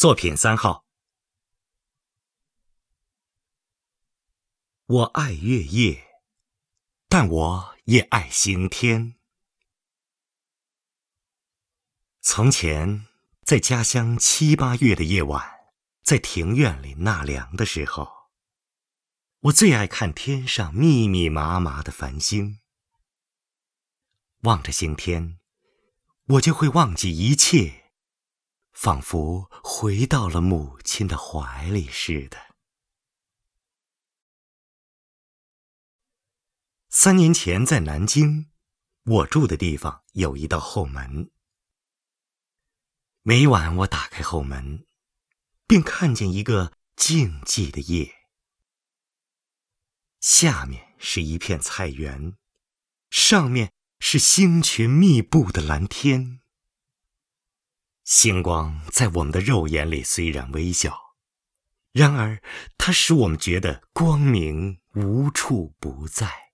作品3号。我爱月夜，但我也爱星天。从前，在家乡7、8月的夜晚，在庭院里纳凉的时候，我最爱看天上密密麻麻的繁星。望着星天，我就会忘记一切，仿佛回到了母亲的怀里似的。3年前在南京，我住的地方有一道后门。每晚我打开后门，便看见一个静寂的夜。下面是一片菜园，上面是星群密布的蓝天。星光在我们的肉眼里虽然微小，然而它使我们觉得光明无处不在。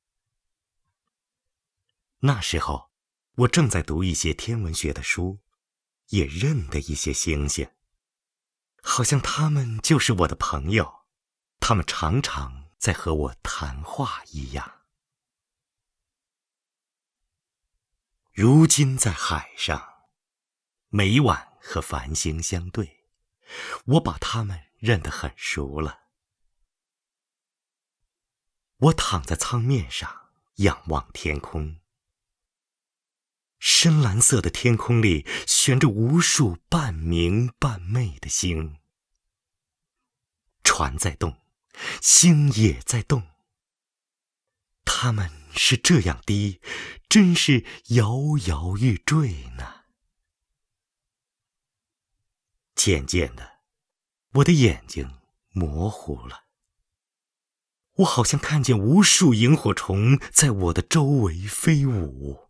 那时候，我正在读一些天文学的书，也认得一些星星，好像他们就是我的朋友，他们常常在和我谈话一样。如今在海上，每晚和繁星相对，我把他们认得很熟了。我躺在舱面上，仰望天空。深蓝色的天空里悬着无数半明半昧的星，船在动，星也在动。它们是这样低，真是摇摇欲坠呢。渐渐的，我的眼睛模糊了，我好像看见无数萤火虫在我的周围飞舞。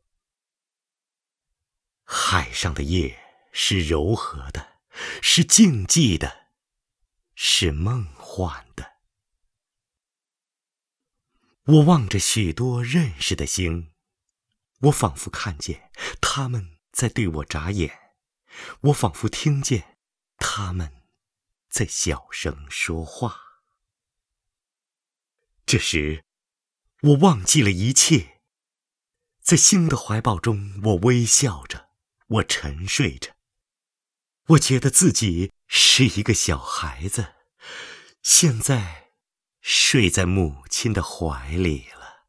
海上的夜是柔和的，是静寂的，是梦幻的。我望着许多认识的星，我仿佛看见他们在对我眨眼，我仿佛听见他们在小声说话。这时，我忘记了一切，在星的怀抱中，我微笑着，我沉睡着，我觉得自己是一个小孩子，现在睡在母亲的怀里了。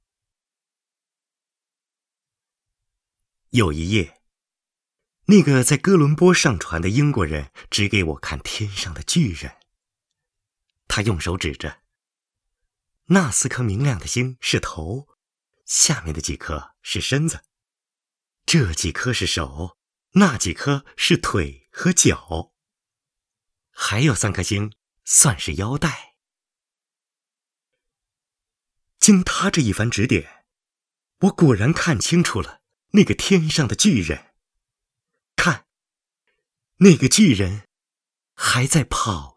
有一夜，那个在哥伦波上船的英国人指给我看天上的巨人。他用手指着，那4颗明亮的星是头，下面的几颗是身子，这几颗是手，那几颗是腿和脚，还有3颗星算是腰带。经他这一番指点，我果然看清楚了那个天上的巨人。看，那个巨人还在跑